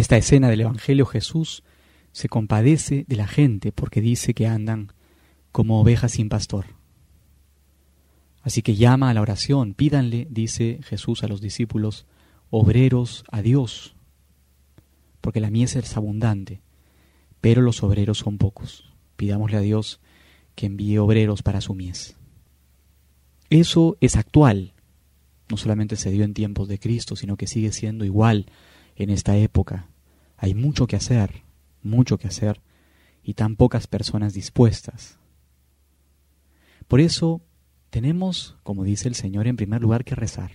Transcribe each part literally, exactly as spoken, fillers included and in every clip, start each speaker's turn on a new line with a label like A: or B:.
A: esta escena del Evangelio, Jesús se compadece de la gente porque dice que andan como ovejas sin pastor. Así que llama a la oración, pídanle, dice Jesús a los discípulos, obreros a Dios, porque la mies es abundante, pero los obreros son pocos. Pidámosle a Dios que envíe obreros para su mies. Eso es actual, no solamente se dio en tiempos de Cristo, sino que sigue siendo igual en esta época. Hay mucho que hacer, mucho que hacer, y tan pocas personas dispuestas. Por eso tenemos, como dice el Señor, en primer lugar que rezar.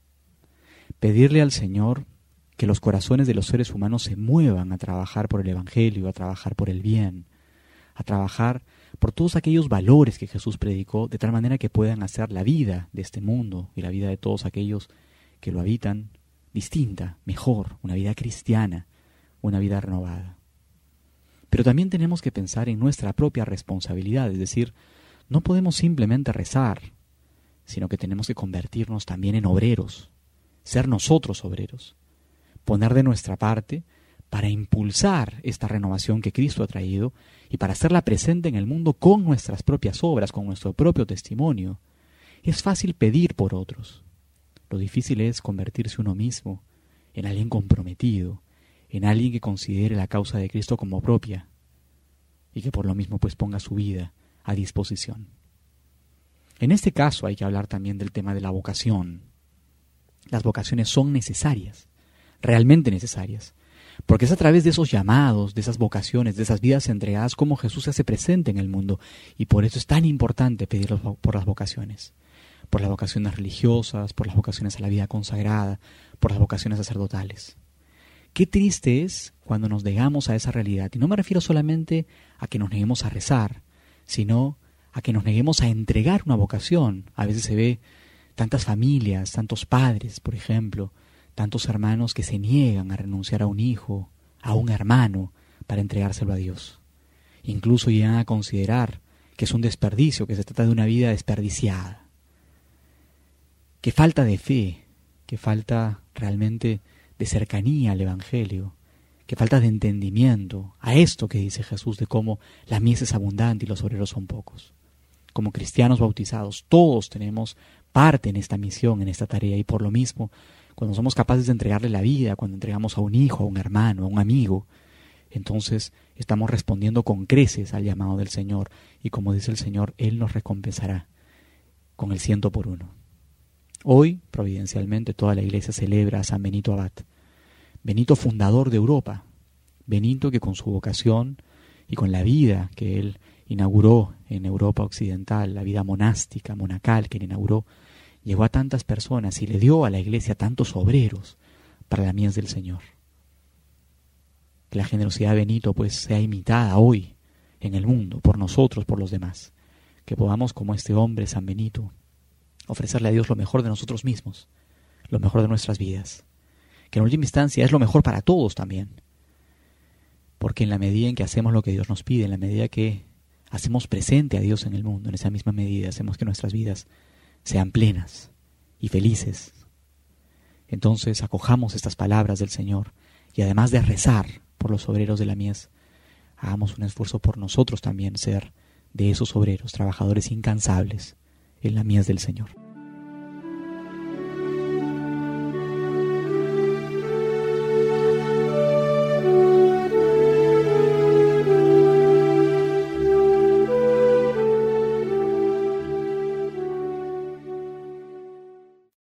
A: Pedirle al Señor que los corazones de los seres humanos se muevan a trabajar por el Evangelio, a trabajar por el bien, a trabajar por todos aquellos valores que Jesús predicó, de tal manera que puedan hacer la vida de este mundo y la vida de todos aquellos que lo habitan distinta, mejor, una vida cristiana, una vida renovada. Pero también tenemos que pensar en nuestra propia responsabilidad, es decir, no podemos simplemente rezar, sino que tenemos que convertirnos también en obreros, ser nosotros obreros, poner de nuestra parte para impulsar esta renovación que Cristo ha traído y para hacerla presente en el mundo con nuestras propias obras, con nuestro propio testimonio. Es fácil pedir por otros. Lo difícil es convertirse uno mismo en alguien comprometido, en alguien que considere la causa de Cristo como propia y que por lo mismo pues ponga su vida a disposición. En este caso hay que hablar también del tema de la vocación. Las vocaciones son necesarias, realmente necesarias, porque es a través de esos llamados, de esas vocaciones, de esas vidas entregadas como Jesús se hace presente en el mundo, y por eso es tan importante pedir por las vocaciones, por las vocaciones religiosas, por las vocaciones a la vida consagrada, por las vocaciones sacerdotales. Qué triste es cuando nos negamos a esa realidad, y no me refiero solamente a que nos neguemos a rezar, sino a que nos neguemos a entregar una vocación. A veces se ve tantas familias, tantos padres, por ejemplo, tantos hermanos que se niegan a renunciar a un hijo, a un hermano, para entregárselo a Dios. Incluso llegan a considerar que es un desperdicio, que se trata de una vida desperdiciada. Qué falta de fe, qué falta realmente de cercanía al Evangelio, qué falta de entendimiento a esto que dice Jesús de cómo la mies es abundante y los obreros son pocos. Como cristianos bautizados, todos tenemos parte en esta misión, en esta tarea, y por lo mismo, cuando somos capaces de entregarle la vida, cuando entregamos a un hijo, a un hermano, a un amigo, entonces estamos respondiendo con creces al llamado del Señor, y como dice el Señor, Él nos recompensará con el ciento por uno. Hoy, providencialmente, toda la Iglesia celebra a San Benito Abad, Benito fundador de Europa, Benito que con su vocación y con la vida que él inauguró en Europa occidental, la vida monástica, monacal que él inauguró, llegó a tantas personas y le dio a la Iglesia tantos obreros para la mies del Señor. Que la generosidad de Benito pues sea imitada hoy en el mundo, por nosotros, por los demás. Que podamos, como este hombre, San Benito, ofrecerle a Dios lo mejor de nosotros mismos, lo mejor de nuestras vidas. Que en última instancia es lo mejor para todos también. Porque en la medida en que hacemos lo que Dios nos pide, en la medida que hacemos presente a Dios en el mundo, en esa misma medida hacemos que nuestras vidas sean plenas y felices. Entonces acojamos estas palabras del Señor y además de rezar por los obreros de la mies, hagamos un esfuerzo por nosotros también ser de esos obreros, trabajadores incansables en la mies del Señor.